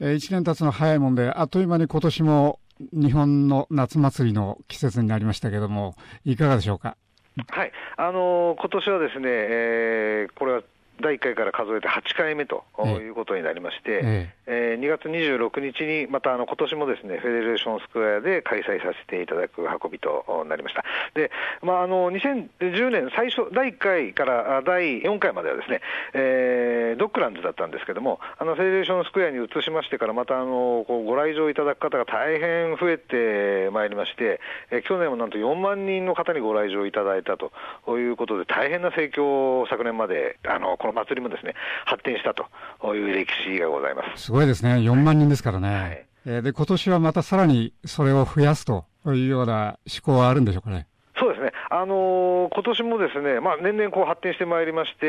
1年経つの早いもんで、あっという間に今年も日本の夏祭りの季節になりましたけども、いかがでしょうか。 はい、今年はですね、これは第1回から数えて8回目ということになりまして、2月26日にまた今年もですね、フェデレーションスクエアで開催させていただく運びとなりました。で、2010年最初、第1回から第4回まではですね、ドッグランズだったんですけども、フェデレーションスクエアに移しましてから、またご来場いただく方が大変増えてまいりまして、去年もなんと4万人の方にご来場いただいたということで、大変な盛況を昨年までこの祭りもですね、発展したという歴史がございます。 すごいですね。4万人ですからね。で、今年はまたさらにそれを増やすというような思考はあるんでしょうかね。 そうですね。今年もですね、年々発展してまいりまして、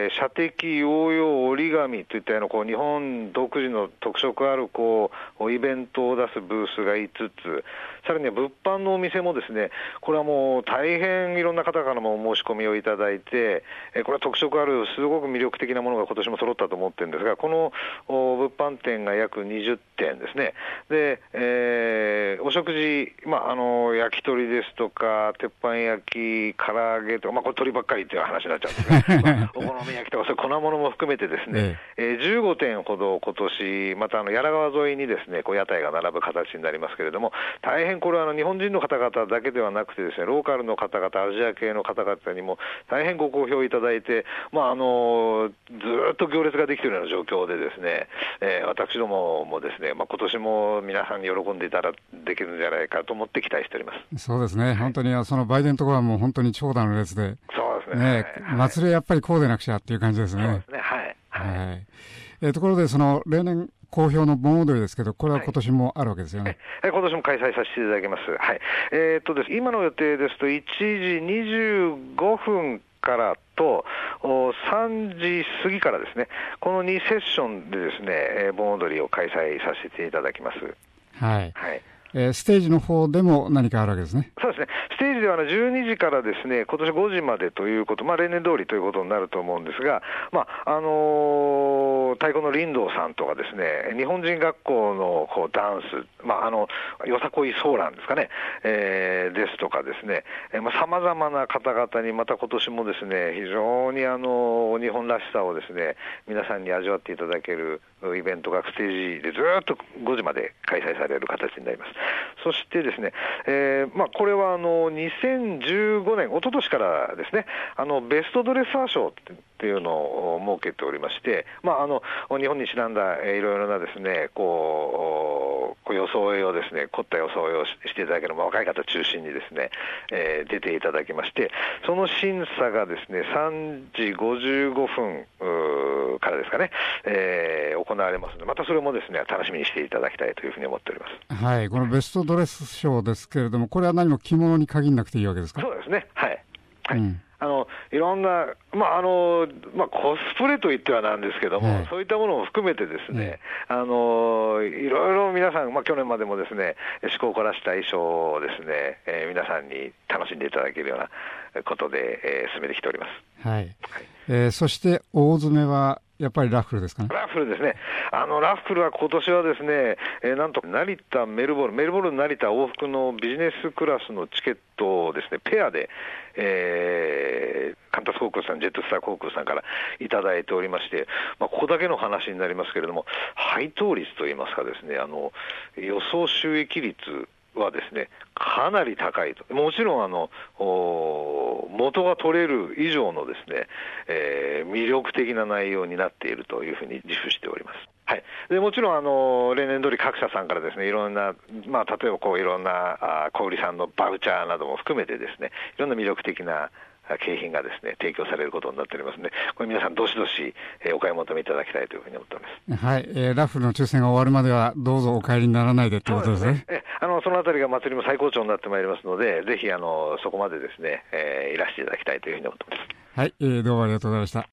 射的、ヨーヨー、折り紙といったような日本独自の特色あるイベントを出すブースが5つ、さらには物販のお店もですね、これはもう大変いろんな方からもお申し込みをいただいて、これは特色あるすごく魅力的なものが今年も揃ったと思ってるんですが、この物販店が約20店ですね。で、お食事、焼き鳥ですとか、鉄板焼き、唐揚げとか、これ鶏ばっかりっていう話になっちゃうんですが、お好み焼きとか、そういう粉物も含めてですね、15店ほど今年、また柳川沿いにですね、屋台が並ぶ形になりますけれども、大変これは日本人の方々だけではなくてですね、ローカルの方々、アジア系の方々にも大変ご好評いただいて、ずっと行列ができているような状況でですね、私どももですね、今年も皆さんに喜んでいただできるんじゃないかと思って期待しております。 そうですね。本当にその売店のところはもう本当に長蛇の列で、 そうですね。 祭りはやっぱりこうでなくちゃっていう感じですね。 そうですね。はい。 ところで例年好評の盆踊りですけど、これは今年もあるわけですよね。 今年も開催させていただきます。はい。今の予定ですと1時25分からと3時過ぎからですね、この2セッションでですね、盆踊りを開催させていただきます。 はい。ステージの方でも何かあるわけですね。 そうですね。ステージでは12時からですね、今年5時までということ、例年通りということになると思うんですが、太鼓の林道さんとかですね、日本人学校のダンス、よさこいソーランですかね、ですとかですね、様々な方々にまた今年もですね、非常に日本らしさをですね、皆さんに味わっていただけるイベントがステージでずっと5時まで開催される形になります。そしてですね、これは2015年、一昨年からですね、ベストドレッサー賞っていうのを設けておりまして、日本にちなんだいろいろなですね、装いをですね、凝った装いをしていただける若い方中心にですね、出ていただきまして、その審査がですね、3時55分からですかね、行われますので、またそれもですね、楽しみにしていただきたいというふうに思っております。 はい、このベストドレス賞ですけれども、これは何も着物に限らなくていいわけですか。 そうですね。はい。いろんな、コスプレといってはなんですけども、そういったものも含めてですね、いろいろ皆さん、去年までもですね、趣向を凝らした衣装をですね、皆さんに楽しんでいただけるようなことで、進めてきております。 はい。そして大詰めはやっぱりラッフルですかね。 ラッフルですね。ラッフルは今年はですね、なんと成田、メルボルン、成田往復のビジネスクラスのチケットをですね、ペアで、カンタス航空さん、ジェットスター航空さんからいただいておりまして、ここだけの話になりますけれども、配当率といいますかですね、予想収益率はですね、かなり高いと。もちろん元が取れる以上のですね、魅力的な内容になっているというふうに自負しております。はい。でもちろん例年通り各社さんからですね、いろんな、例えばいろんな小売さんのバウチャーなども含めてですね、いろんな魅力的な景品がですね、提供されることになっておりますので、これ皆さんどしどしお買い求めいただきたいというふうに思っております。 はい。ラッフルの抽選が終わるまではどうぞお帰りにならないでということですね。 そのあたりが祭りも最高潮になってまいりますので、ぜひそこまでですね、いらしていただきたいというふうに思っております。 はい。どうもありがとうございました。